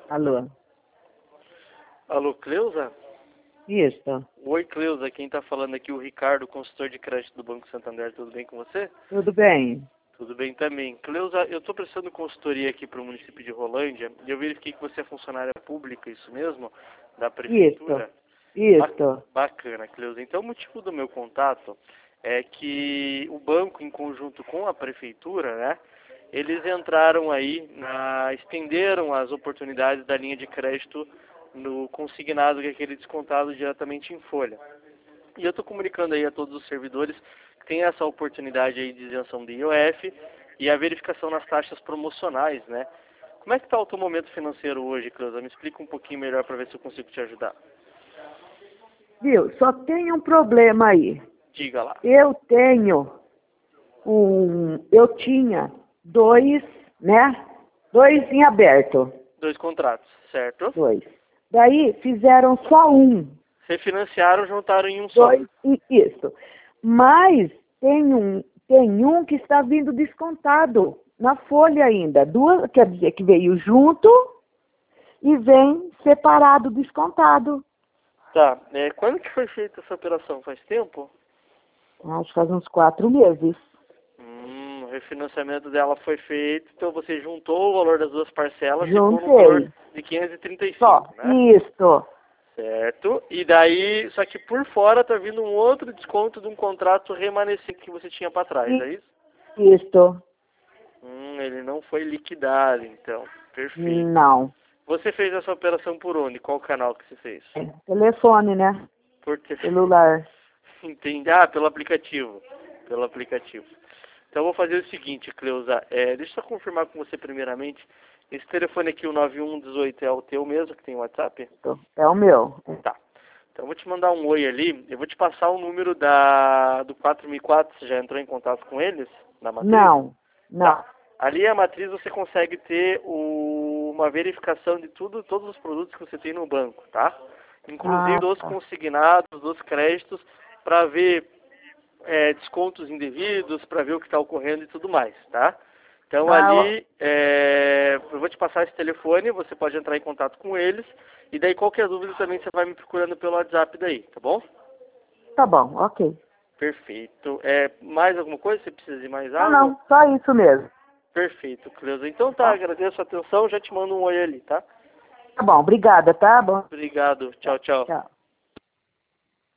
Alô? Alô, Cleusa? Isso. Oi, Cleusa. Quem está falando aqui é o Ricardo, consultor de crédito do Banco Santander. Tudo bem com você? Tudo bem? Tudo bem também. Cleusa, eu estou prestando consultoria aqui para o município de Rolândia e eu verifiquei que você é funcionária pública, isso mesmo? Da prefeitura? Isso. Bacana, Cleusa. Então, o motivo do meu contato é que o banco, em conjunto com a prefeitura, né, eles entraram aí, estenderam as oportunidades da linha de crédito no consignado, que é aquele descontado diretamente em folha. E eu estou comunicando aí a todos os servidores que tem essa oportunidade aí de isenção do IOF e a verificação nas taxas promocionais, né? Como é que está o teu momento financeiro hoje, Cleusa? Me explica um pouquinho melhor para ver se eu consigo te ajudar. Viu? Só tem um problema aí. Diga lá. Eu tinha dois, né? Dois em aberto. 2 contratos, certo? Dois. Daí fizeram só um. Refinanciaram, juntaram em um só. Isso. Mas tem um que está vindo descontado na folha ainda. Duas, quer dizer que veio junto e vem separado, descontado. Tá. Quando que foi feita essa operação? Faz tempo? Acho que faz uns 4 meses. O refinanciamento dela foi feito, então você juntou o valor das duas parcelas e ficou no Juntei. valor de 535, Só. né? Isso. Certo. E daí, só que por fora tá vindo um outro desconto de um contrato remanescente que você tinha para trás, é isso? Isso. Ele não foi liquidado, então. Perfeito. Não. Você fez essa operação por onde? Qual canal que você fez? Telefone, né? Por Celular. Entendi. Ah, pelo aplicativo. Pelo aplicativo. Então, eu vou fazer o seguinte, Cleusa. Deixa eu só confirmar com você primeiramente. Esse telefone aqui, o 9118, é o teu mesmo, que tem WhatsApp? É o meu. Tá. Então, eu vou te mandar um oi ali. Eu vou te passar o número do 4004. Você já entrou em contato com eles? Na matriz? Não. Tá. Ali a matriz você consegue ter uma verificação de todos os produtos que você tem no banco, tá? Inclusive dos consignados, dos créditos, para ver descontos indevidos, para ver o que está ocorrendo e tudo mais, tá? Então ali eu vou te passar esse telefone, você pode entrar em contato com eles, e daí qualquer dúvida também você vai me procurando pelo WhatsApp daí, tá bom? Tá bom, ok. Perfeito. Mais alguma coisa? Você precisa de mais algo? Não, só isso mesmo. Perfeito, Cleusa. Então tá, agradeço a atenção, já te mando um oi ali, tá? Tá bom, obrigada, tá bom? Obrigado. Tchau, tchau. Tchau.